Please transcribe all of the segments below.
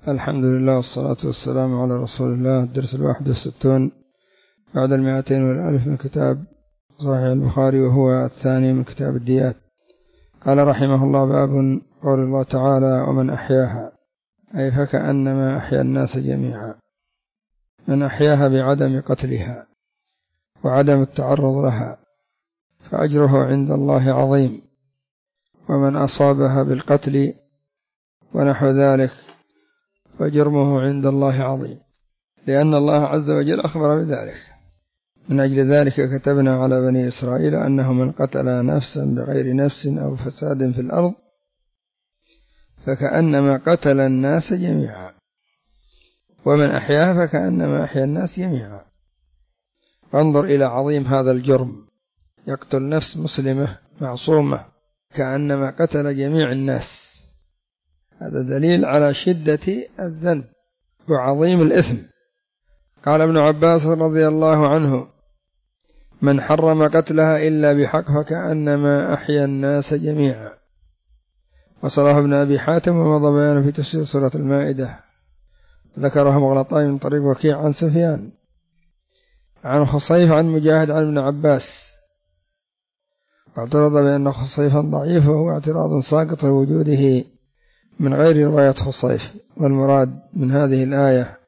الحمد لله والصلاة والسلام على رسول الله. الدرس 61 بعد 200 من كتاب صحيح البخاري، وهو الثاني من كتاب الديات. قال رحمه الله: باب قول الله تعالى: ومن أحياها، أي فكأنما أحيا الناس جميعا. من أحياها بعدم قتلها وعدم التعرض لها فأجره عند الله عظيم، ومن أصابها بالقتل ونحو ذلك فجرمه عند الله عظيم، لأن الله عز وجل أخبر بذلك. من أجل ذلك كتبنا على بني إسرائيل أنه من قتل نفسا بغير نفس أو فساد في الأرض فكأنما قتل الناس جميعا، ومن أحياها فكأنما أحيا الناس جميعا. فانظر إلى عظيم هذا الجرم، يقتل نفس مسلمة معصومة كأنما قتل جميع الناس. هذا دليل على شدة الذنب وعظيم الإثم. قال ابن عباس رضي الله عنه: من حرم قتلها إلا بحق فكأنما أحيا الناس جميعا. وصله ابن أبي حاتم ومضى بيانه في تفسير سورة المائدة، ذكرها مغلطاي من طريق وكيع عن سفيان عن خصيف عن مجاهد عن ابن عباس، واعترض بأن خصيفا ضعيف، وهو اعتراض ساقط لوجوده من غير رواية خصيف. والمراد من هذه الآية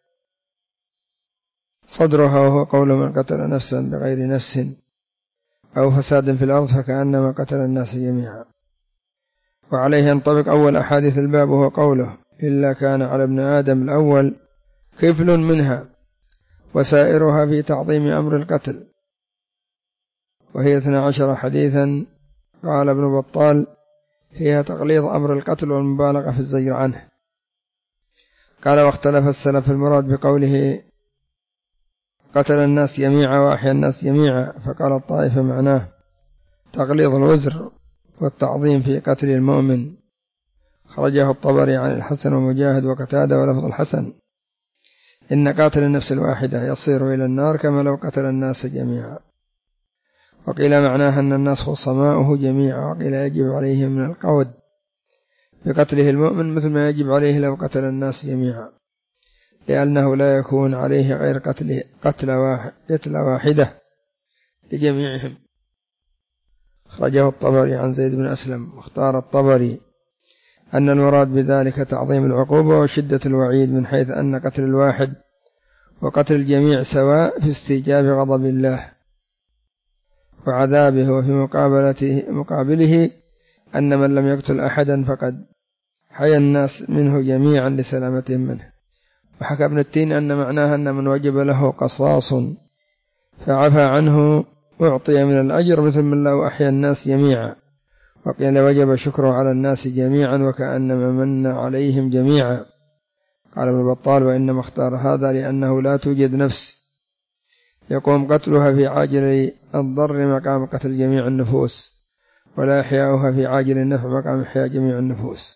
صدرها، وهو قول من قتل نفسا بغير نفس أو فساد في الأرض فكأنما قتل الناس جميعا. وعليه ينطبق أول أحاديث الباب، وهو قوله: إلا كان على ابن آدم الأول كفل منها، وسائرها في تعظيم أمر القتل، وهي 12 حديثا. قال ابن بطال: فيها تقليظ أمر القتل والمبالغة في الزجر عنه. قال: واختلف السلف في المراد بقوله قتل الناس جميعا وأحيا الناس جميعا، فقال الطائفة معناه تقليظ الوزر والتعظيم في قتل المؤمن. خرجه الطبري عن الحسن ومجاهد وقتادة، ولفظ الحسن: إن قاتل النفس الواحدة يصير إلى النار كما لو قتل الناس جميعا. وقيل معناها أن الناس خصماؤه جميعا، وقيل يجب عليه من القود بقتله المؤمن مثل ما يجب عليه لو قتل الناس جميعا، لأنه لا يكون عليه غير قتلة واحدة لجميعهم. خرجه الطبري عن زيد بن أسلم. واختار الطبري أن المراد بذلك تعظيم العقوبة وشدة الوعيد، من حيث أن قتل الواحد وقتل الجميع سواء في استيجاب غضب الله وعذابه، وفي مقابله أن من لم يقتل أحدا فقد حيا الناس منه جميعا لسلامتهم منه. وحكى ابن التين أن معناها أن من وجب له قصاص فعفى عنه أعطي من الأجر مثل من لو أحيا الناس جميعا. وقيل وجب شكره على الناس جميعا وكأنما من عليهم جميعا. قال ابن بطال: وإنما اختار هذا لأنه لا توجد نفس يقوم قتلها في عاجل الضر مقام قتل جميع النفوس، ولا إحياؤها في عاجل النفع مقام إحياء جميع النفوس.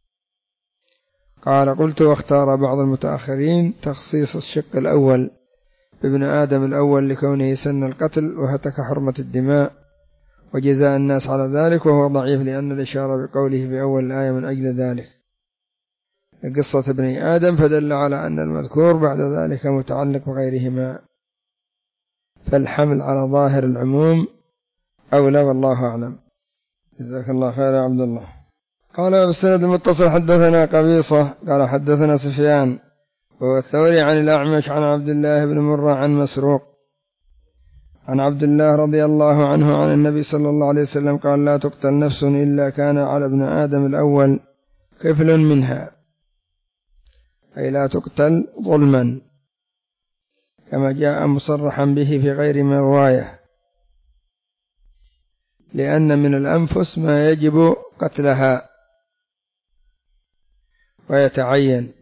قال: قلت: واختار بعض المتأخرين تخصيص الشق الأول بابن آدم الأول لكونه سن القتل وهتك حرمة الدماء وجزاء الناس على ذلك، وهو ضعيف لأن الإشارة بقوله بأول الآية من أجل ذلك قصة ابن آدم، فدل على أن المذكور بعد ذلك متعلق بغيرهما، فالحمل على ظاهر العموم أولى، والله أعلم. جزاك الله خير يا عبد الله. قال: بالسند المتصل حدثنا قبيصة قال حدثنا سفيان وهو الثوري عن الأعمش عن عبد الله بن مرة عن مسروق عن عبد الله رضي الله عنه عن النبي صلى الله عليه وسلم قال: لا تقتل نفس إلا كان على ابن آدم الأول كفل منها، أي لا تقتل ظلما، كما جاء مصرحا به في غير من رواية، لأن من الأنفس ما يجب قتلها ويتعين،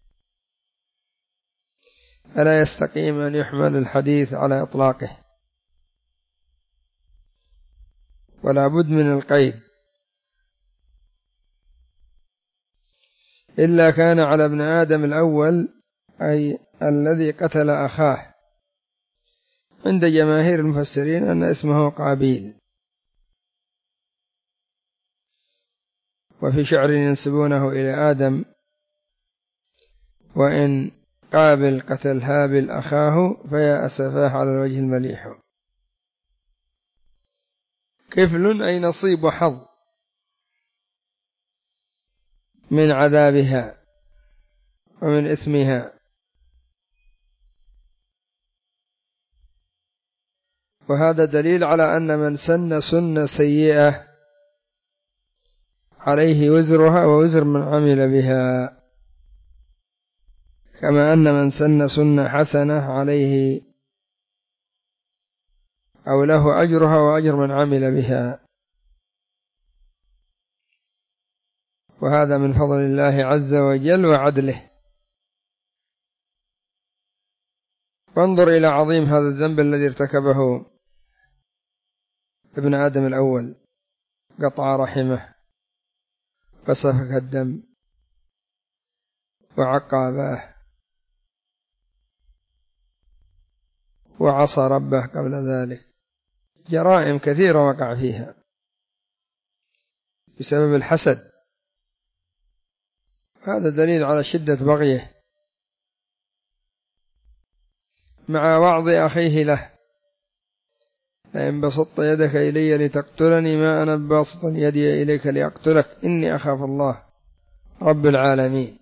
فلا يستقيم أن يحمل الحديث على إطلاقه، ولا بد من القيد. إلا كان على ابن آدم الأول، أي الذي قتل أخاه. عند جماهير المفسرين أن اسمه قابيل، وفي شعر ينسبونه إلى آدم وإن قابل قتل هابل أخاه فيا أسفاه على الوجه المليح. كفل أي نصيب وحظ من عذابها ومن إثمها. وهذا دليل على أن من سن سنة سيئة عليه وزرها ووزر من عمل بها، كما أن من سن سنة حسنة عليه أو له أجرها وأجر من عمل بها. وهذا من فضل الله عز وجل وعدله. وانظر إلى عظيم هذا الذنب الذي ارتكبه ابن آدم الأول، قطع رحمه وسفك الدم وعق أباه وعصى ربه قبل ذلك، جرائم كثيرة وقع فيها بسبب الحسد. هذا دليل على شدة بغيه، مع وعظ أخيه له: لئن بسطت يدك إلي لتقتلني ما أنا باسط يدي إليك لأقتلك إني أخاف الله رب العالمين.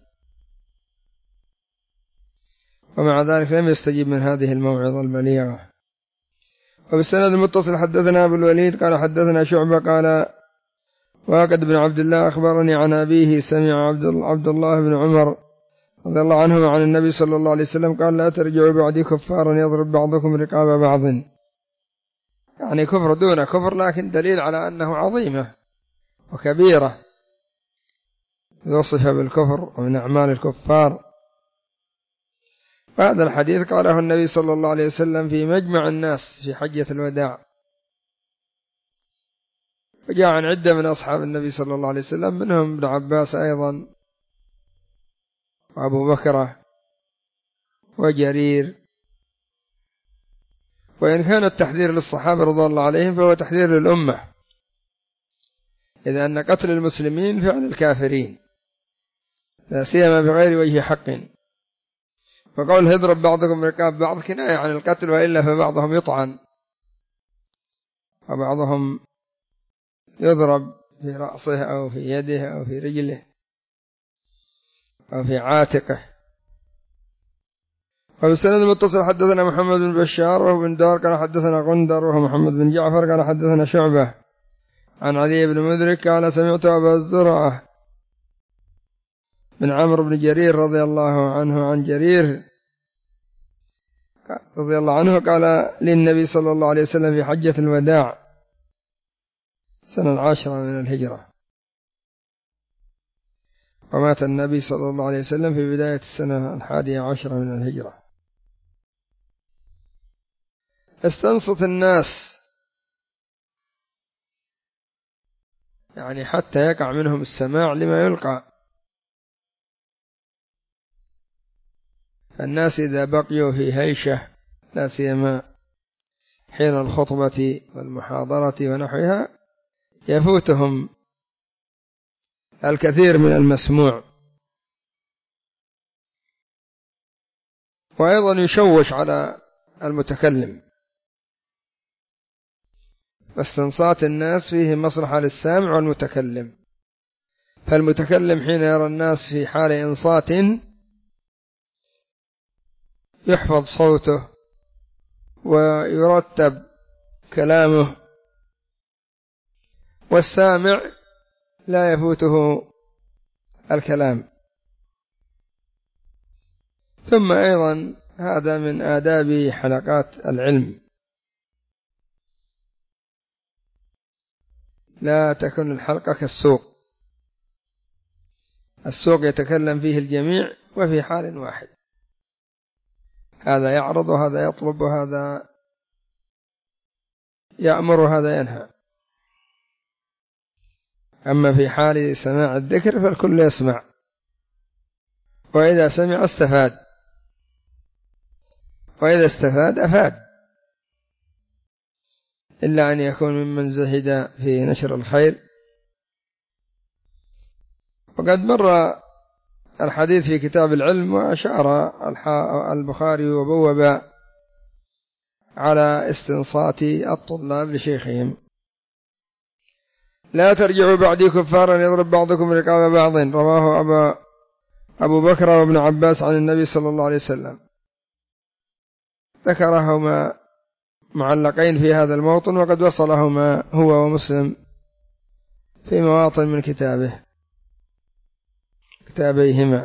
ومع ذلك لم يستجب من هذه الموعظة البليغة. وبالسند المتصل حدثنا أبو الوليد قال حدثنا شعبة قال واقد بن عبد الله أخبرني عن أبيه سمع عبد الله بن عمر رضي الله عنهما عن النبي صلى الله عليه وسلم قال: لا ترجعوا بعدي كفارا يضرب بعضكم رقاب بعض. يعني كفر دون كفر، لكن دليل على أنه عظيمة وكبيرة يوصف بالكفر ومن أعمال الكفار. وهذا الحديث قاله النبي صلى الله عليه وسلم في مجمع الناس في حجة الوداع، وجاء عن عدة من أصحاب النبي صلى الله عليه وسلم، منهم ابن عباس أيضا وأبو بكر وجرير. وإن كان التحذير للصحابة رضي الله عليهم فهو تحذير للأمة، إذ أن قتل المسلمين فعل الكافرين لا سيما بغير وجه حق. وقول يضرب بعضكم رقاب بعض كناية عن القتل، وإلا فبعضهم يطعن وبعضهم يضرب في رأسه أو في يده أو في رجله أو في عاتقه. وبالسند المتصل حدثنا محمد بن بشار وهو بن دار قال حدثنا غندر وهو محمد بن جعفر قال حدثنا شعبة عن علي بن مدرك قال سمعت أبا الزرعة بن عمرو بن جرير رضي الله عنه عن جرير رضي الله عنه قال للنبي صلى الله عليه وسلم في حجة الوداع السنة 10 من الهجرة، ومات النبي صلى الله عليه وسلم في بداية السنة 11 من الهجرة. استنصت الناس، يعني حتى يقع منهم السماع لما يلقى. الناس إذا بقيوا في هيشة لا سيما حين الخطبة والمحاضرة ونحوها يفوتهم الكثير من المسموع، وأيضا يشوش على المتكلم. فاستنصات الناس فيه مصلحة للسامع والمتكلم، فالمتكلم حين يرى الناس في حال إنصات يحفظ صوته ويرتب كلامه، والسامع لا يفوته الكلام. ثم أيضا هذا من آداب حلقات العلم، لا تكن الحلقة كالسوق، السوق يتكلم فيه الجميع وفي حال واحد، هذا يعرض وهذا يطلب وهذا يأمر وهذا ينهى. أما في حال سماع الذكر فالكل يسمع، وإذا سمع استفاد، وإذا استفاد أفاد، إلا أن يكون ممن زهد في نشر الخير. وقد مر الحديث في كتاب العلم، وأشار البخاري وبوب على استنصات الطلاب لشيخهم. لا ترجعوا بعدي كفارا يضرب بعضكم رقاب بعض، رواه أبو بكر وابن عباس عن النبي صلى الله عليه وسلم. ذكرهما معلقين في هذا الموطن، وقد وصلهما هو ومسلم في مواطن من كتابيهما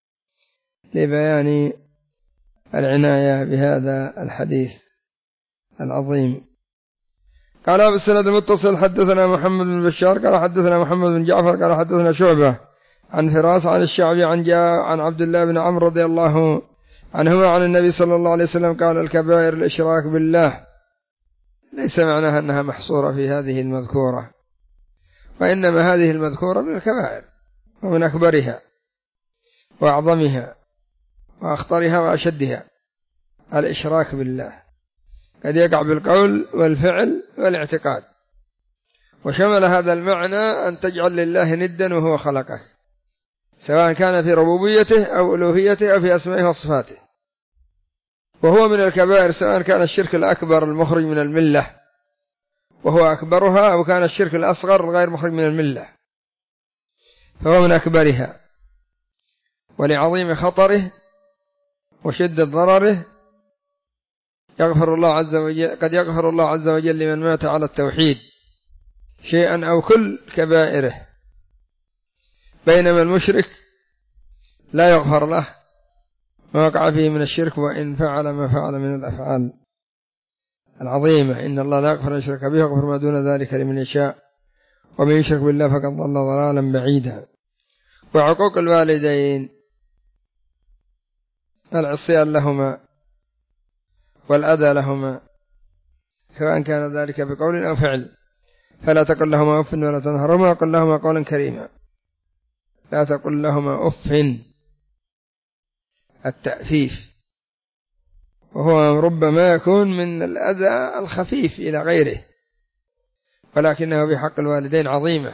لبيان العناية بهذا الحديث العظيم. قال أبو السند المتصل حدثنا محمد بن بشار قال حدثنا محمد بن جعفر قال حدثنا شعبة عن فراس عن الشعبي عن عبد الله بن عمرو رضي الله عنهما عن النبي صلى الله عليه وسلم قال الكبائر الإشراك بالله. ليس معناها أنها محصورة في هذه المذكورة، وإنما هذه المذكورة من الكبائر ومن أكبرها وأعظمها وأخطرها وأشدها الإشراك بالله، قد يقع بالقول والفعل والاعتقاد، وشمل هذا المعنى أن تجعل لله ندا وهو خلقك، سواء كان في ربوبيته أو ألوهيته أو في أسمائه وصفاته. وهو من الكبائر، سواء كان الشرك الأكبر المخرج من الملة وهو أكبرها، أو كان الشرك الأصغر غير مخرج من الملة، فهو من أكبرها. ولعظيم خطره وشدة ضرره يغفر الله عز وجل، قد يغفر الله عز وجل لمن مات على التوحيد شيئا أو كل كبائره، بينما المشرك لا يغفر له ما وقع فيه من الشرك، وإن فعل ما فعل من الأفعال العظيمة. إن الله لا يغفر أن يشرك به ويغفر ما دون ذلك لمن يشاء، ومن يشرك بالله فقد ضل ضلالا بعيدا. وعقوق الوالدين، العصيان لهما والأذى لهما، سواء كان ذلك بقول أو فعل، فلا تقل لهما أف ولا تنهرهما وقل لهما قولا كريما. لا تقل لهما أف، التأفيف، وهو ربما يكون من الأذى الخفيف إلى غيره، ولكنه بحق الوالدين عظيمة.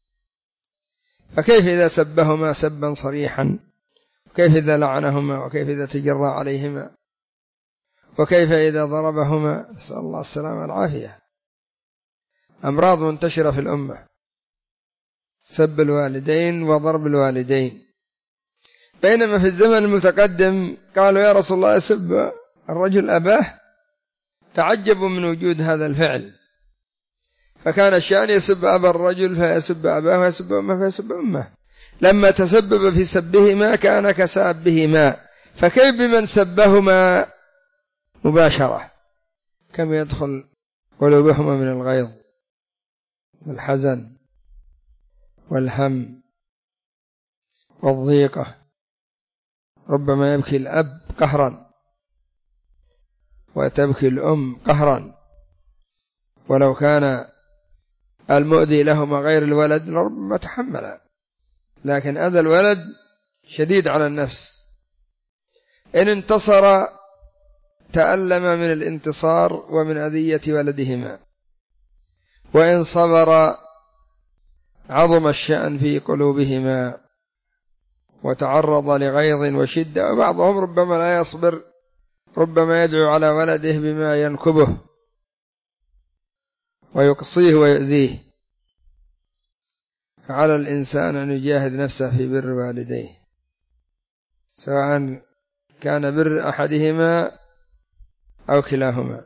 فكيف إذا سبهما سبا صريحا، وكيف إذا لعنهما، وكيف إذا تجرى عليهما، وكيف إذا ضربهما، نسأل الله السلامة والعافية. أمراض منتشرة في الأمة، سب الوالدين وضرب الوالدين. بينما في الزمن المتقدم قالوا يا رسول الله يسب الرجل أباه، تعجبوا من وجود هذا الفعل، فكان الشأن يسب أبا الرجل فيسب أباه، ويسب أمه فيسب أمه. لما تسبب في سبهما كان كسابهما، فكيف بمن سبهما مباشرة؟ كم يدخل قلوبهما من الغيظ والحزن والهم والضيقة. ربما يبكي الأب قهرا وتبكي الأم قهرا، ولو كان المؤذي لهما غير الولد لربما تحمل، لكن أذى الولد شديد على النفس. إن انتصر تألم من الانتصار ومن أذية ولدهما، وإن صبر عظم الشأن في قلوبهما وتعرض لغيظ وشدة. وبعضهم ربما لا يصبر، ربما يدعو على ولده بما ينكبه ويقصيه ويؤذيه. فعلى الإنسان أن يجاهد نفسه في بر والديه، سواء كان بر أحدهما أو كلاهما،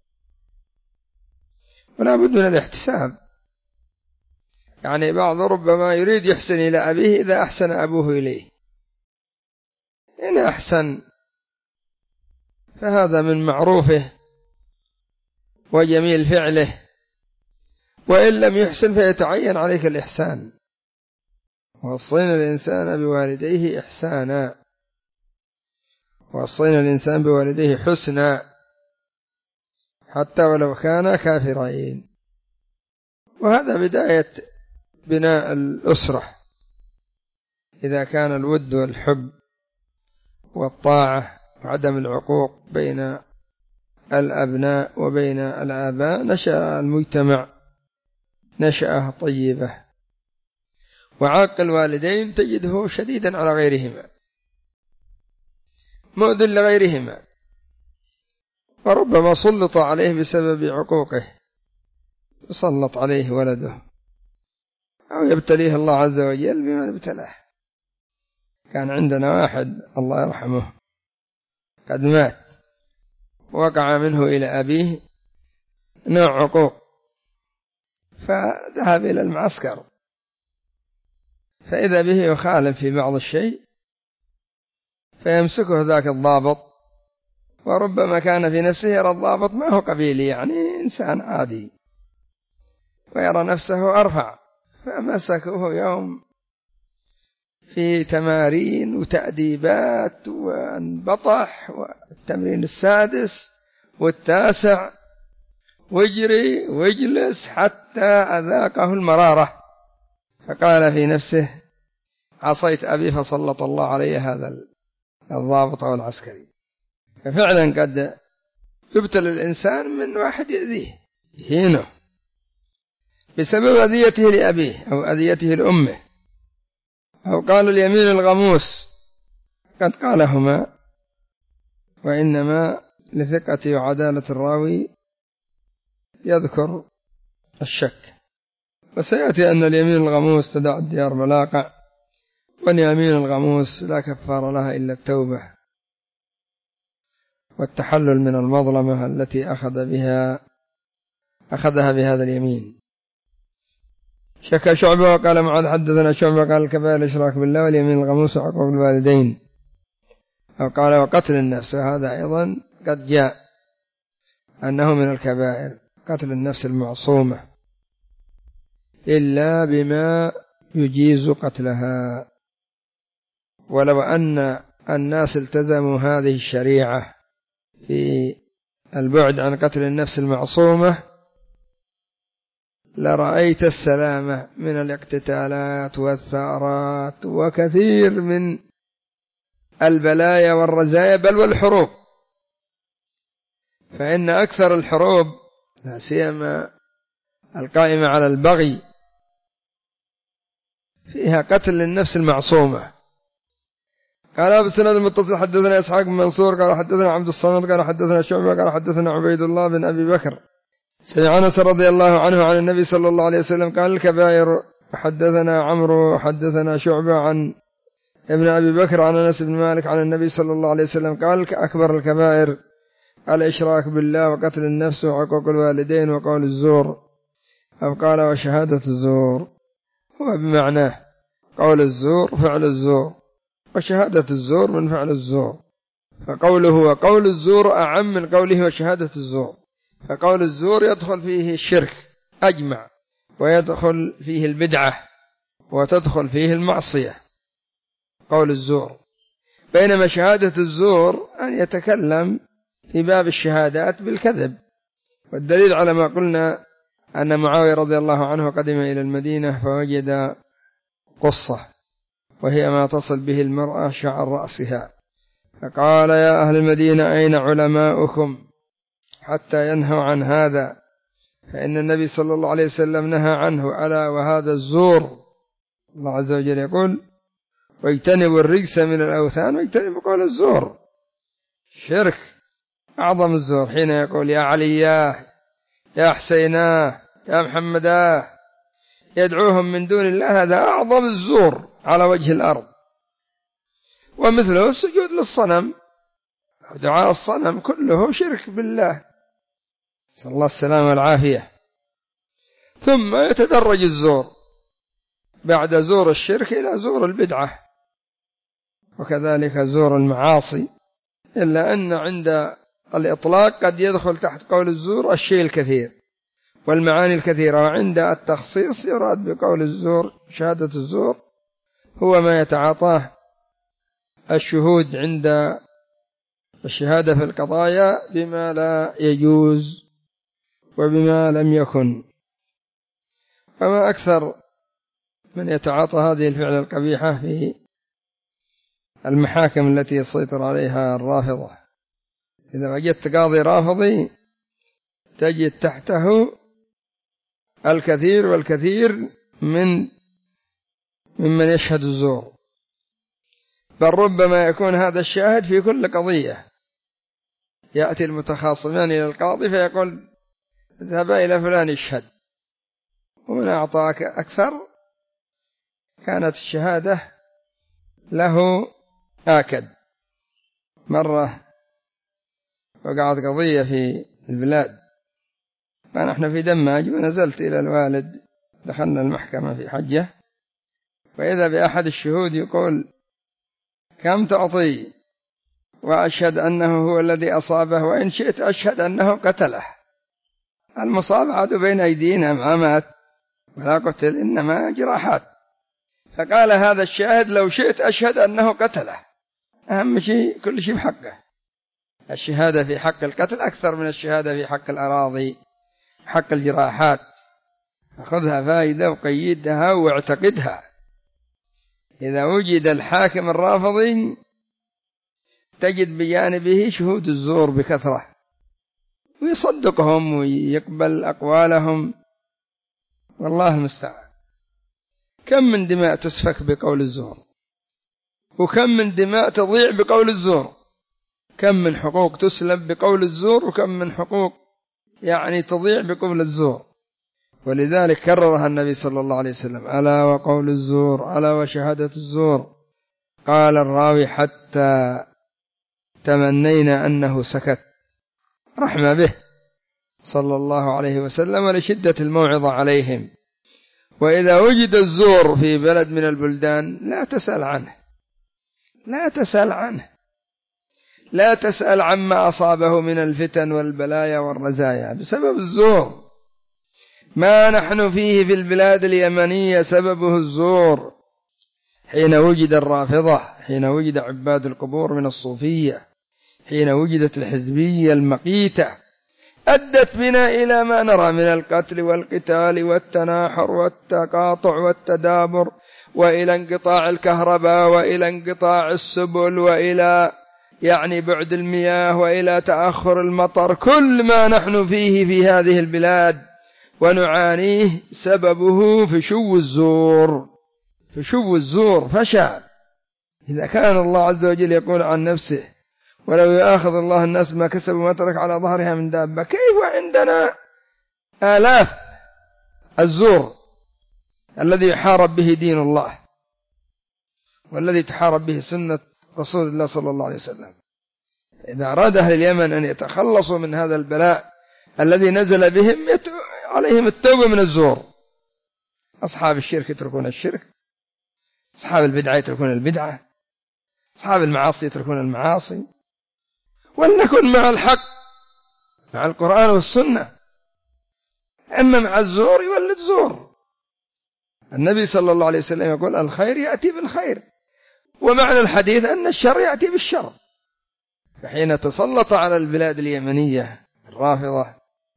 ولا بد من الاحتساب. يعني بعض ربما يريد يحسن إلى أبيه إذا أحسن أبوه إليه، إن أحسن فهذا من معروفه وجميل فعله، وإن لم يحسن فيتعين عليك الإحسان. ووصينا الإنسان بوالديه إحسانا، ووصينا الإنسان بوالديه حسنا، حتى ولو كانا كافرين. وهذا بداية بناء الأسرة، إذا كان الود والحب والطاعة وعدم العقوق بين الأبناء وبين الآباء، نشأ المجتمع نشأة طيبة. وعاق الوالدين تجده شديدا على غيرهما، مؤذن لغيرهما، وربما سلط عليه بسبب عقوقه، يسلط عليه ولده أو يبتليه الله عز وجل بما ابتلاه. كان عندنا واحد الله يرحمه قد مات، وقع منه إلى أبيه نوع عقوق، فذهب إلى المعسكر، فإذا به يخالف في بعض الشيء فيمسكه ذاك الضابط، وربما كان في نفسه يرى الضابط ما هو قبيلي، يعني إنسان عادي، ويرى نفسه أرفع، فمسكه يوم في تمارين وتأديبات وانبطح، والتمرين السادس والتاسع، واجري واجلس حتى أذاقه المرارة، فقال في نفسه عصيت أبي فسلط الله علي هذا الضابط أو العسكري. ففعلا قد يبتلى الإنسان من واحد يأذيه يهينه بسبب أذيته لأبيه أو أذيته لأمه. أو قال اليمين الغموس، قد قالهما وإنما لثقة وعدالة الراوي يذكر الشك. وسيأتي أن اليمين الغموس تدع الديار ملاقع، واليمين الغموس لا كفار لها إلا التوبة والتحلل من المظلمة التي أخذها بهذا اليمين. شك شعبة وقال معاذ حدثنا شعبة قال الكبائر الإشراك بالله واليمين الغموس وعقوق الوالدين. أو قال وقتل النفس، وهذا أيضا قد جاء أنه من الكبائر، قتل النفس المعصومة إلا بما يجيز قتلها. ولو أن الناس التزموا هذه الشريعة في البعد عن قتل النفس المعصومة لرأيت السلامة من الاقتتالات والثارات وكثير من البلايا والرزايا بل والحروب. فإن أكثر الحروب لا سيما القائمة على البغي فيها قتل النفس المعصومة. قال أبو السند المتصل حدثنا إسحاق بن منصور قال حدثنا عبد الصمد قال حدثنا شعبة قال حدثنا عبيد الله بن أبي بكر سمع أنس رضي الله عنه عن النبي صلى الله عليه وسلم قال الكبائر. حدثنا عمرو حدثنا شعبة عن ابن أبي بكر عن أنس بن مالك عن النبي صلى الله عليه وسلم قال أكبر الكبائر الإشراك بالله وقتل النفس وعقوق الوالدين وقول الزور. أو قال وشهادة الزور، هو بمعناه قول الزور فعل الزور، وشهادة الزور من فعل الزور، فقوله وقول الزور أعم من قوله وشهادة الزور. فقول الزور يدخل فيه الشرك أجمع، ويدخل فيه البدعة، وتدخل فيه المعصية قول الزور. بينما شهادة الزور أن يتكلم في باب الشهادات بالكذب. والدليل على ما قلنا أن معاوية رضي الله عنه قدم إلى المدينة فوجد قصة وهي ما تصل به المرأة شعر رأسها، فقال يا أهل المدينة أين علماؤكم حتى ينهوا عن هذا، فإن النبي صلى الله عليه وسلم نهى عنه، ألا وهذا الزور. الله عز وجل يقول واجتنبوا الرجس من الأوثان واجتنبوا قول الزور، شرك أعظم الزور. حين يقول يا علياه يا حسيناه يا محمداه يدعوهم من دون الله، هذا أعظم الزور على وجه الأرض. ومثله السجود للصنم، دعاء الصنم كله شرك بالله، صلى الله السلامة والعافية. ثم يتدرج الزور بعد زور الشرك إلى زور البدعة، وكذلك زور المعاصي، إلا أن عند الإطلاق قد يدخل تحت قول الزور الشيء الكثير والمعاني الكثيرة، وعند التخصيص يراد بقول الزور شهادة الزور هو ما يتعاطاه الشهود عند الشهادة في القضايا بما لا يجوز وبما لم يكن. وما أكثر من يتعاطى هذه الفعل القبيحة في المحاكم التي يسيطر عليها الرافضة. إذا وجدت قاضي رافضي تجد تحته الكثير والكثير من ممن يشهد الزور، بل ربما يكون هذا الشاهد في كل قضية. يأتي المتخاصمان إلى القاضي فيقول اذهب إلى فلان يشهد، ومن أعطاك أكثر كانت الشهادة له آكد. مرة وقعت قضية في البلاد، فنحن في دماج ونزلت إلى الوالد، دخلنا المحكمة في حجة، وإذا بأحد الشهود يقول كم تعطي وأشهد أنه هو الذي أصابه، وإن شئت أشهد أنه قتله. المصاب عاد بين أيدينا ما مات ولا قتل، إنما جراحات. فقال هذا الشاهد لو شئت أشهد أنه قتله. أهم شيء كل شيء بحقه. الشهادة في حق القتل أكثر من الشهادة في حق الأراضي، حق الجراحات. أخذها فائدة وقيدها واعتقدها. إذا وجد الحاكم الرافضي تجد بجانبه شهود الزور بكثرة، ويصدقهم ويقبل أقوالهم، والله المستعان. كم من دماء تسفك بقول الزور، وكم من دماء تضيع بقول الزور، كم من حقوق تسلب بقول الزور، وكم من حقوق تضيع بقول الزور. ولذلك كررها النبي صلى الله عليه وسلم: ألا وقول الزور، ألا وشهادة الزور. قال الراوي: حتى تمنينا أنه سكت، رحمة به صلى الله عليه وسلم لشدة الموعظة عليهم. وإذا وجد الزور في بلد من البلدان لا تسأل عنه، لا تسأل عنه، لا تسأل عما أصابه من الفتن والبلايا والرزايا بسبب الزور. ما نحن فيه في البلاد اليمنية سببه الزور. حين وجد الرافضة، حين وجد عباد القبور من الصوفية، حين وجدت الحزبية المقيتة، أدت بنا إلى ما نرى من القتل والقتال والتناحر والتقاطع والتدابر، وإلى انقطاع الكهرباء، وإلى انقطاع السبل، وإلى بعد المياه، وإلى تأخر المطر. كل ما نحن فيه في هذه البلاد ونعانيه سببه فشو الزور. فشو الزور فشى. إذا كان الله عز وجل يقول عن نفسه: ولو يأخذ الله الناس ما كسبوا ما ترك على ظهرها من دابة، كيف عندنا آلاف الزور الذي يحارب به دين الله، والذي تحارب به سنة رسول الله صلى الله عليه وسلم. إذا أراد أهل اليمن أن يتخلصوا من هذا البلاء الذي نزل بهم عليهم التوبة من الزور. أصحاب الشرك يتركون الشرك، أصحاب البدعة يتركون البدعة، أصحاب المعاصي يتركون المعاصي، ولنكن مع الحق، مع القرآن والسنة. أما مع الزور يولد زور. النبي صلى الله عليه وسلم يقول: الخير يأتي بالخير، ومعنى الحديث أن الشر يأتي بالشر. فحين تسلط على البلاد اليمنية الرافضة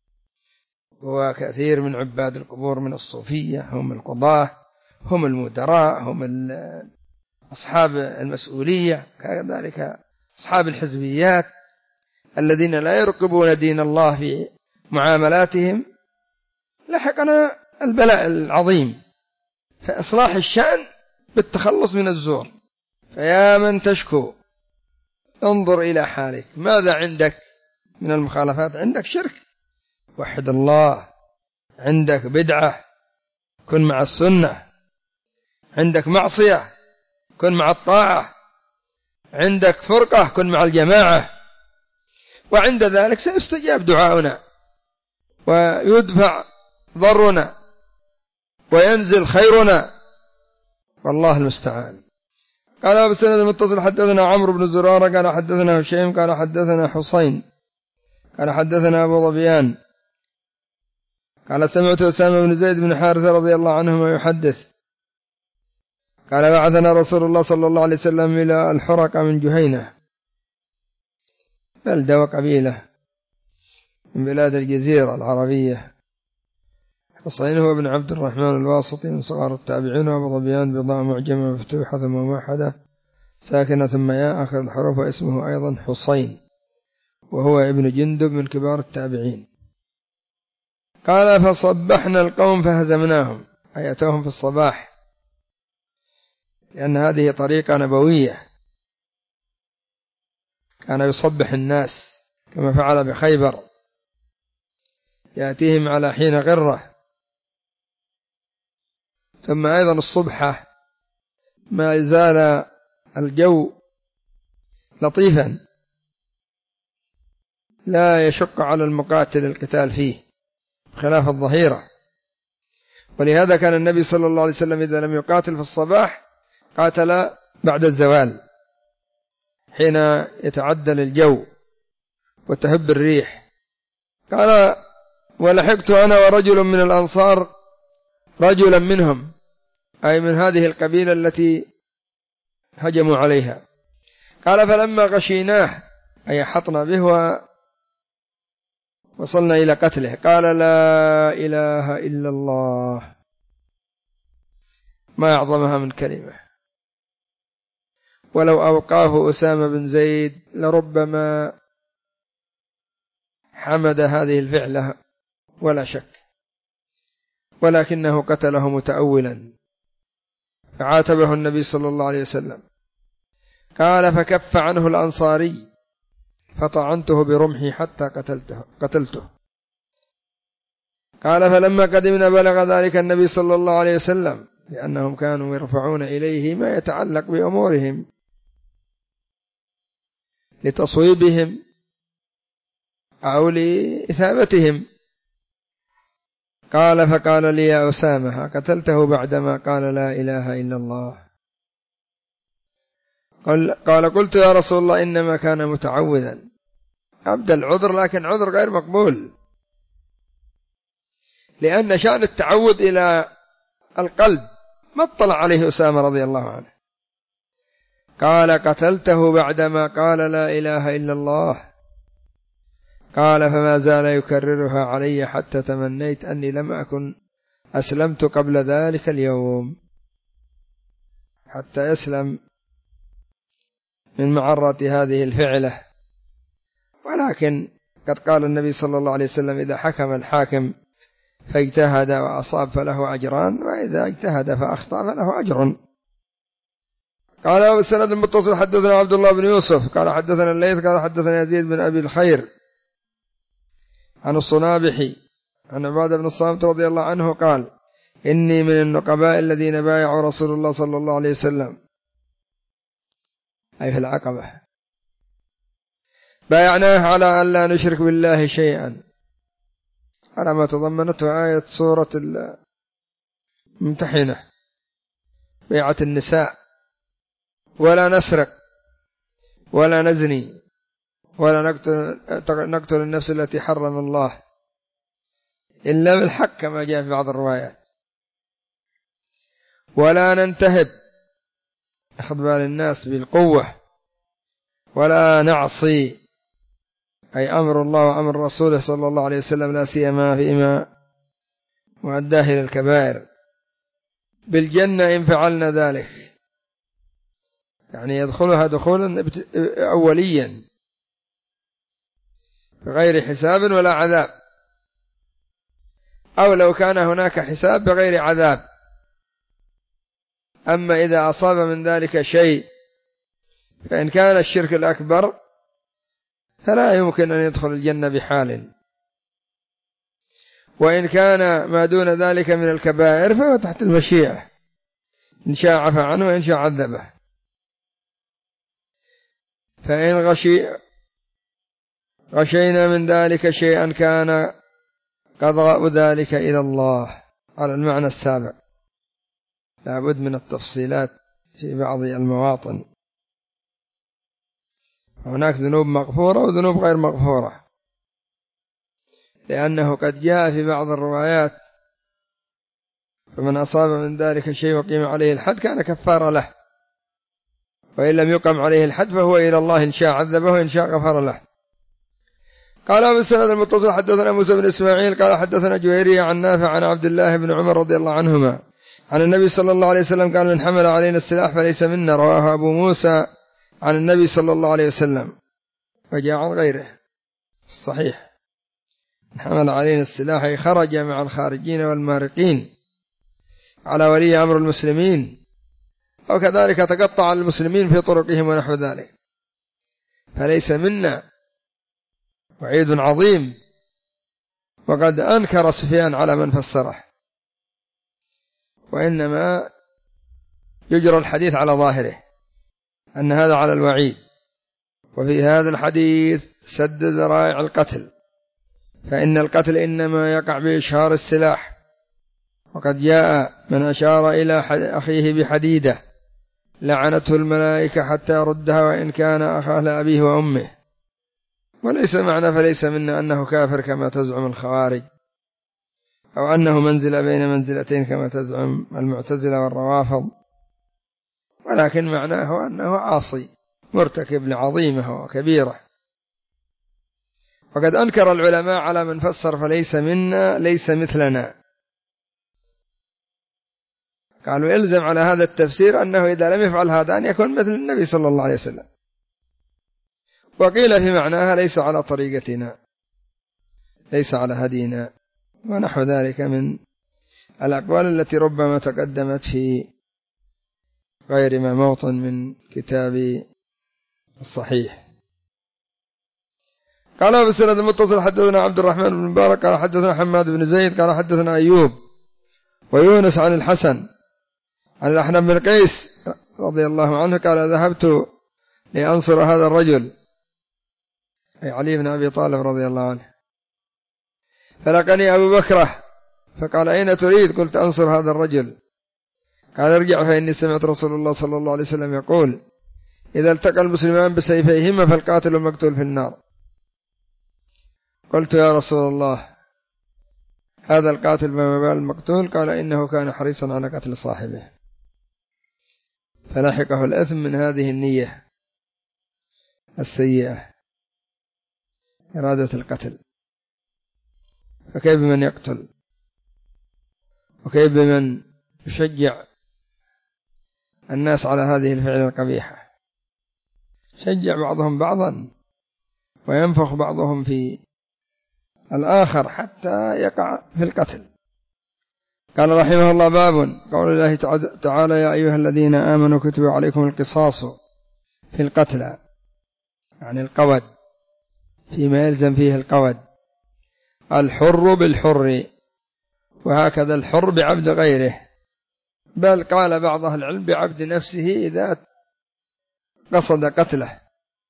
وكثير من عباد القبور من الصوفية، هم القضاة، هم المدراء، هم أصحاب المسؤولية، كذلك أصحاب الحزبيات الذين لا يرقبون دين الله في معاملاتهم، لحقنا البلاء العظيم. فإصلاح الشأن بالتخلص من الزور. فيا من تشكو انظر إلى حالك، ماذا عندك من المخالفات؟ عندك شرك، وحد الله. عندك بدعة، كن مع السنة. عندك معصية، كن مع الطاعة. عندك فرقة، كن مع الجماعة. وعند ذلك سيستجاب دعاؤنا، ويدفع ضرنا، وينزل خيرنا، والله المستعان. قال أبو سند المتصل: حدثنا عمرو بن زرارة قال حدثنا هشيم قال حدثنا حسين قال حدثنا أبو ظبيان قال: سمعت أسامة بن زيد بن حارثة رضي الله عنهما يحدث قال: بعثنا رسول الله صلى الله عليه وسلم إلى الحرقة من جهينة، بلدة وقبيلة من بلاد الجزيرة العربية. حسين هو بن عبد الرحمن الواسطي من صغار التابعين، وأبو ظبيان بضاء معجمة مفتوحة ثم موحدة ساكنة ثم ياء آخر الحروف، واسمه أيضا حسين، وهو ابن جندب من كبار التابعين. قال: فصبحنا القوم فهزمناهم، أي أتوهم في الصباح لأن هذه طريقة نبوية، كان يصبح الناس كما فعل بخيبر، يأتيهم على حين غرة. ثم أيضا الصبحة ما زال الجو لطيفا لا يشق على المقاتل القتال فيه خلاف الظهيرة. ولهذا كان النبي صلى الله عليه وسلم إذا لم يقاتل في الصباح قاتل بعد الزوال حين يتعدل الجو وتهب الريح. قال: ولحقت أنا ورجل من الأنصار رجلا منهم، أي من هذه القبيلة التي هجموا عليها. قال: فلما غشيناه، أي حطنا به وصلنا إلى قتله، قال: لا إله إلا الله. ما أعظمها من كلمة، ولو أوقاه أسامة بن زيد لربما حمد هذه الفعلة ولا شك، ولكنه قتله متأولا فعاتبه النبي صلى الله عليه وسلم. قال: فكف عنه الأنصاري فطعنته برمحي حتى قتلته. قال: فلما قدمنا بلغ ذلك النبي صلى الله عليه وسلم، لأنهم كانوا يرفعون إليه ما يتعلق بأمورهم لتصويبهم أو لإثابتهم. قال: فقال لي: يا أسامة قتلته بعدما قال لا إله إلا الله؟ قال: قلت يا رسول الله إنما كان متعوذا. أبدى العذر، لكن عذر غير مقبول، لأن شأن التعود إلى القلب ما اطلع عليه أسامة رضي الله عنه. قال: قتلته بعدما قال لا إله إلا الله. قال: فما زال يكررها علي حتى تمنيت أني لم أكن أسلمت قبل ذلك اليوم، حتى يسلم من معرة هذه الفعلة. ولكن قد قال النبي صلى الله عليه وسلم: إذا حكم الحاكم فاجتهد وأصاب فله أجران، وإذا اجتهد فأخطأ فله أجر. قال: والسند المتصل حدثنا عبد الله بن يوسف قال حدثنا الليث قال حدثنا يزيد بن أبي الخير عن الصنابحي عن عبادة بن الصامت رضي الله عنه قال: إني من النقباء الذين بايعوا رسول الله صلى الله عليه وسلم، أي في العقبة، بايعناه على أن لا نشرك بالله شيئا، على ما تضمنته آية سورة الممتحنة، بيعة النساء، ولا نسرق ولا نزني ولا نقتل النفس التي حرم الله إلا بالحق كما جاء في بعض الروايات، ولا ننتهب أخذ بال الناس بالقوة، ولا نعصي، أي أمر الله وأمر رسوله صلى الله عليه وسلم، لا سيما فيما وأداه إلى الكبائر، بالجنة إن فعلنا ذلك، يعني يدخلها دخولا أوليا بغير حساب ولا عذاب، أو لو كان هناك حساب بغير عذاب. أما إذا أصاب من ذلك شيء فإن كان الشرك الأكبر فلا يمكن أن يدخل الجنة بحال، وإن كان ما دون ذلك من الكبائر فهو تحت المشيئة، إن شاء عفى عنه وإن شاء عذبه. فإن غشينا من ذلك شيئا كان قضاء ذلك إلى الله، على المعنى السابق، لا بد من التفصيلات في بعض المواطن. هناك ذنوب مغفورة وذنوب غير مغفورة، لأنه قد جاء في بعض الروايات: فمن أصاب من ذلك شيء وقيم عليه الحد كان كفار له، وإن لم يقم عليه الحد فهو إلى الله، إن شاء عذبه وإن شاء غفر له. قال: بالسند المتصل حدثنا موسى بن إسماعيل قال حدثنا جويرية عن نافع عن عبد الله بن عمر رضي الله عنهما عن النبي صلى الله عليه وسلم قال: من حمل علينا السلاح فليس منا. رواه أبو موسى عن النبي صلى الله عليه وسلم، وجاء عن غيره صحيح. من حمل علينا السلاح أي خرج مع الخارجين والمارقين على ولي أمر المسلمين أو كذلك تقطع المسلمين في طرقهم ونحو ذلك، فليس منا. وعيد عظيم، وقد أنكر سفيان على من فسره، وإنما يجرى الحديث على ظاهره أن هذا على الوعيد. وفي هذا الحديث سد ذرائع القتل، فإن القتل إنما يقع بإشهار السلاح، وقد جاء من أشار إلى أخيه بحديدة لعنته الملائكة حتى يردها وإن كان أخاه لأبيه وأمه. وليس معنى فليس منا أنه كافر كما تزعم الخوارج، أو أنه منزل بين منزلتين كما تزعم المعتزلة والروافض، ولكن معناه أنه عاصي مرتكب لعظيمة وكبيرة. وقد أنكر العلماء على من فسر فليس منا ليس مثلنا، قالوا يلزم على هذا التفسير أنه إذا لم يفعل هذا أن يكون مثل النبي صلى الله عليه وسلم. وقيل في معناها ليس على طريقتنا، ليس على هدينا، ونحو ذلك من الأقوال التي ربما تقدمت في غير ما موطن من كتاب الصحيح. قال بالسند المتصل حدثنا عبد الرحمن بن مبارك قال حدثنا حماد بن زيد قال حدثنا أيوب ويونس عن الحسن عن الأحنف بن قيس رضي الله عنه قال ذهبت لأنصر هذا الرجل، أي علي بن أبي طالب رضي الله عنه، فلقني أبو بكرة فقال أين تريد؟ قلت أنصر هذا الرجل. قال ارجع فإني سمعت رسول الله صلى الله عليه وسلم يقول إذا التقى المسلمان بسيفيهما فالقاتل والمقتول في النار. قلت يا رسول الله هذا القاتل بما بال المقتول؟ قال إنه كان حريصا على قتل صاحبه فلحقه الإثم من هذه النية السيئة إرادة القتل. فكيف بمن يقتل؟ وكيف بمن يشجع الناس على هذه الفعل القبيحة؟ شجع بعضهم بعضا وينفخ بعضهم في الآخر حتى يقع في القتل. قال رحمه الله باب قول الله تعالى يا أيها الذين آمنوا كتب عليكم القصاص في القتلى، يعني القود فيما يلزم فيه القود، الحر بالحر، وهكذا الحر بعبد غيره، بل قال بعض أهل العلم بعبد نفسه إذا قصد قتله،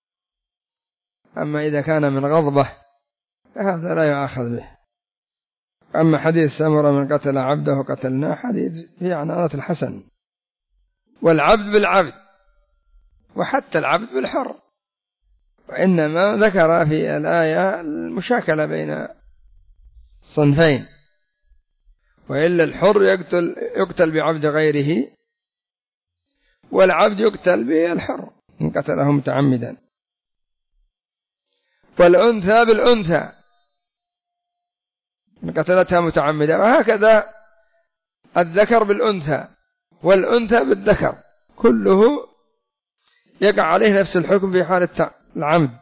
أما إذا كان من غضبة فهذا لا يؤاخذ به. أما حديث سمرة من قتل عبده قتلناه حديث في عنانة الحسن، والعبد بالعبد وحتى العبد بالحر، وإنما ذكر في الآية المشاكلة بين الصنفين، وإلا الحر يقتل بعبد غيره، والعبد يقتل بالحر إن قتله متعمدا، والأنثى بالأنثى إن قتلتها متعمدا، وهكذا الذكر بالأنثى والأنثى بالذكر، كله يقع عليه نفس الحكم في حالة العمد.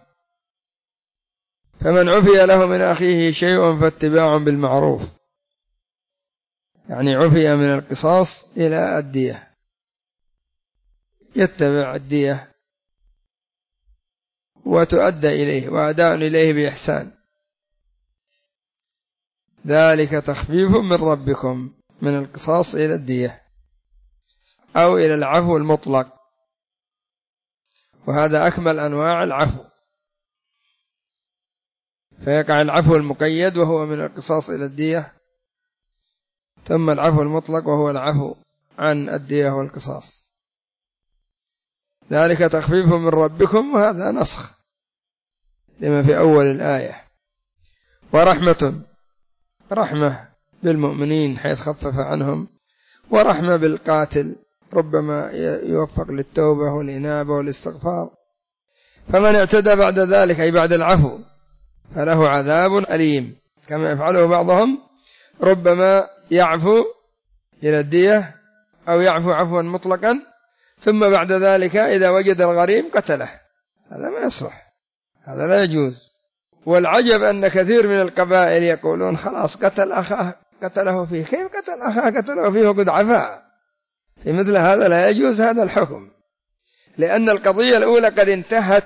فمن عفي له من أخيه شيء فاتباع بالمعروف، يعني عفي من القصاص إلى الدية، يتبع الدية وتؤدى إليه، وأداء إليه بإحسان، ذلك تخفيف من ربكم من القصاص إلى الدية أو إلى العفو المطلق، وهذا أكمل أنواع العفو، فيقع العفو المقيد وهو من القصاص إلى الدية، ثم العفو المطلق وهو العفو عن الدية والقصاص. ذلك تخفيف من ربكم، وهذا نسخ لما في أول الآية. ورحمة، رحمة بالمؤمنين حيث خفف عنهم، ورحمة بالقاتل ربما يوفق للتوبة والإنابة والاستغفار. فمن اعتدى بعد ذلك أي بعد العفو فله عذاب أليم، كما يفعله بعضهم، ربما يعفو إلى الدية أو يعفو عفوا مطلقا ثم بعد ذلك إذا وجد الغريم قتله، هذا ما يصلح، هذا لا يجوز. والعجب أن كثير من القبائل يقولون خلاص قتل أخاه قتله فيه. كيف قتل أخاه قتله فيه وقد عفا؟ في مثل هذا لا يجوز هذا الحكم، لأن القضية الأولى قد انتهت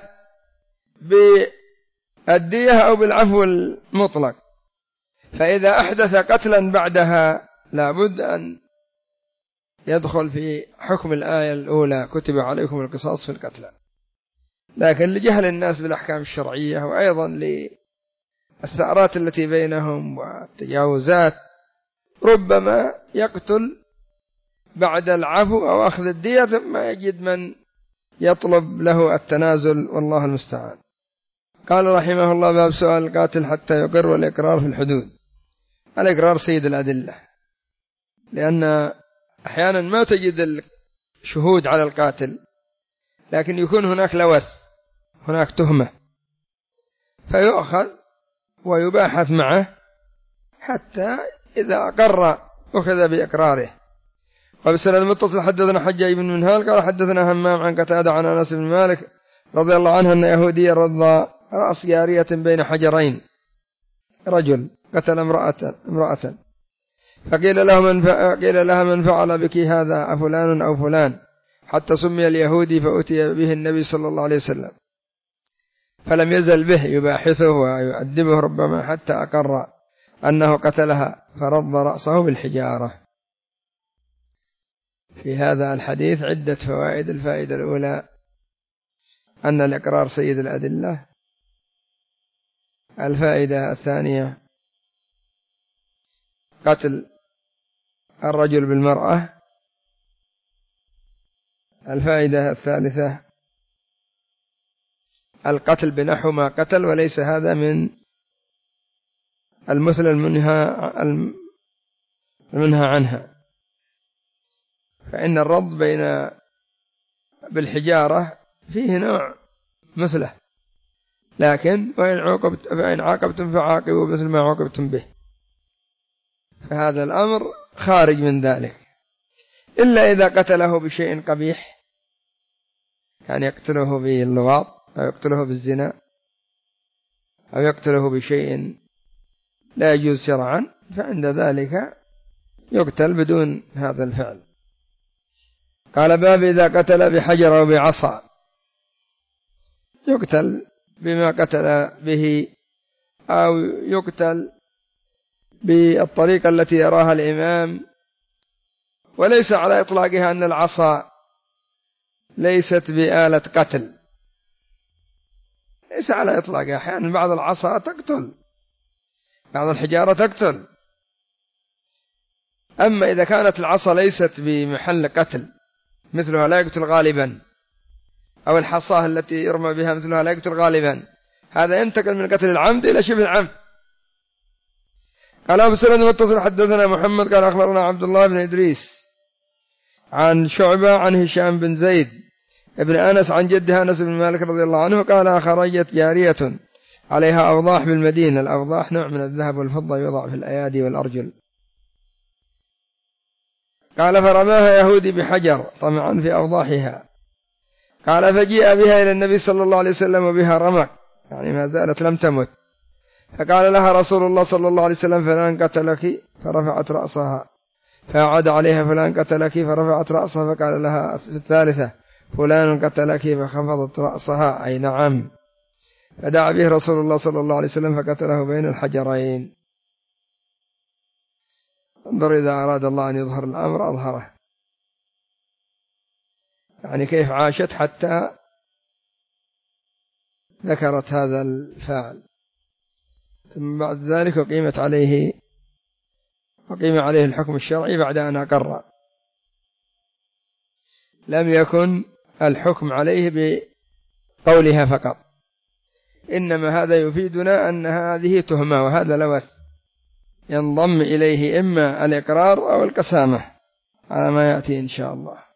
بالدية أو بالعفو المطلق، فإذا أحدث قتلا بعدها لابد أن يدخل في حكم الآية الأولى كتب عليكم القصاص في القتلى. لكن لجهل الناس بالأحكام الشرعية وأيضا للثأرات التي بينهم والتجاوزات ربما يقتل بعد العفو أو أخذ الدية ثم يجد من يطلب له التنازل، والله المستعان. قال رحمه الله: باب سؤال القاتل حتى يقر، والإقرار في الحدود. الإقرار سيد الأدلة، لأن أحيانا ما تجد الشهود على القاتل، لكن يكون هناك لوث، هناك تهمة، فيؤخذ ويباحث معه حتى إذا أقر أخذ بإقراره. وبسند المتصل حدثنا حجاج بن منهال قال حدثنا همام عن قتادة عن أنس بن مالك رضي الله عنه أن يهوديا رض رأس جارية بين حجرين، رجل قتل امرأة فقيل لها من فعل بك هذا أفلان أو فلان، حتى سمي اليهودي فأتي به النبي صلى الله عليه وسلم، فلم يزل به يباحثه ويؤدبه ربما حتى أقر أنه قتلها، فرض رأسه بالحجارة. في هذا الحديث عدة فوائد. الفائدة الأولى أن الإقرار سيد الأدلة. الفائدة الثانية قتل الرجل بالمرأة. الفائدة الثالثة القتل بنحو ما قتل، وليس هذا من المثل المنهى عنها، فإن الرض بالحجارة فيه نوع مثله، لكن فإن عاقبتم فعاقبوا مثل ما عاقبتم به، فهذا الأمر خارج من ذلك، إلا إذا قتله بشيء قبيح، كان يقتله باللواط أو يقتله بالزنا أو يقتله بشيء لا يجوز شرعا، فعند ذلك يقتل بدون هذا الفعل. قال: باب إذا قتل بحجر أو بعصا. يقتل بما قتل به أو يقتل بالطريقة التي يراها الإمام، وليس على إطلاقها أن العصا ليست بآلة قتل، ليس على إطلاقها، أحيانا بعض العصا تقتل، بعض الحجارة تقتل. أما إذا كانت العصا ليست بمحل قتل مثلها لا يقتل غالبا، أو الحصاة التي يرمى بها مثلها لا يقتل غالبا، هذا ينتقل من قتل العمد إلى شبه العمد. قال أبو سند متصل حدثنا محمد قال أخبرنا عبد الله بن إدريس عن شعبة عن هشام بن زيد ابن أنس عن جده أنس بن مالك رضي الله عنه قال: خرجت جارية عليها أوضاح بالمدينة. الأوضاح نوع من الذهب والفضة يوضع في الأيادي والأرجل. قال: فرماها يهودي بحجر طمعا في أوضاحها. قال: فجيء بها إلى النبي صلى الله عليه وسلم وبها رمق، يعني ما زالت لم تمت، فقال لها رسول الله صلى الله عليه وسلم: فلان قتلك، فرفعت رأسها، فعاد عليها: فلان قتلك، فرفعت رأسها، فقال لها في الثالثة: فلان قتلك، فخفضت رأسها أي نعم، فدعا به رسول الله صلى الله عليه وسلم فقتله بين الحجرين. انظر، إذا أراد الله أن يظهر الأمر أظهره، يعني كيف عاشت حتى ذكرت هذا الفاعل، ثم بعد ذلك وقيم عليه الحكم الشرعي بعد أن أقر، لم يكن الحكم عليه بقولها فقط، إنما هذا يفيدنا أن هذه تهمة وهذا لوث ينضم إليه إما الإقرار أو القسامة على ما يأتي إن شاء الله.